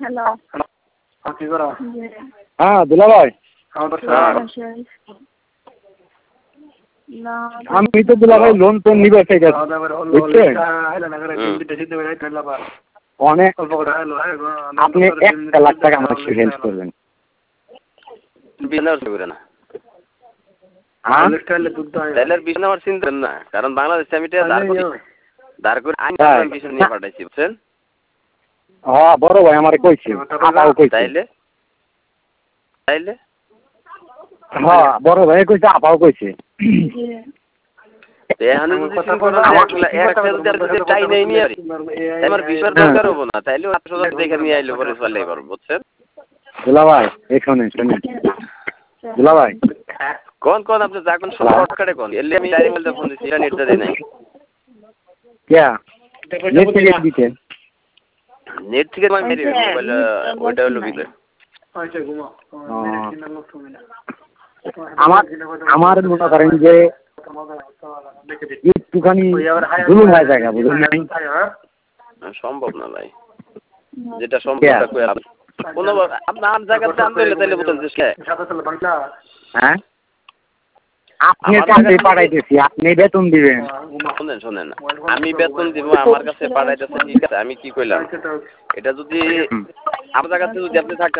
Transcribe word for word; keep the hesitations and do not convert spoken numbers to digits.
Hello কি করা? হ্যাঁ দুলা ভাই, আমি তো দুলা ভাই লোন টোন নিবে ঠিক আছে, বুঝছেন? অনেক আপনি একটা লাখ টাকা আমাকে হেল্প করবেন। না, কারণ বাংলাদেশে আমি দাঁড় করে নিয়ে পাঠাইছি, বুঝছেন? হ্যাঁ বড় ভাই আমার কইছে, আপাও কইছে। তাইলে তাইলে হ্যাঁ বড় ভাই কইছে, আপাও কইছে। দুলা ভাই এখানে দুলা ভাই কোন কোন আপনি যখন শর্টকাটে কোন এলে আমি ডাইরেক্ট বলতে ফোন দিছি, এটা নেটটা দেই নাই। কিয়া নেট থেকে দিতে? নেট থেকে আমি মেরে মোবাইল ওটা হলো ভিতরে। আমার আমার মনে করেন যে একটুখানি জুলুম হয়ে যায়, বুঝলেন নাই? সম্ভব না ভাই, যেটা সম্ভব কোন আপনার জায়গার দাম দিলে তাইলে বলতেন যে হ্যাঁ আপনি কাছে পাঠাইতেছি, আপনি বেতন দিবেন। শুনেন শুনেন আমি বেতন দিব, আমার কাছে পাঠাইতেছে, ঠিক আছে। আমি কি কইলাম, এটা যদি আমার জায়গাতে যদি আপনি থাকেন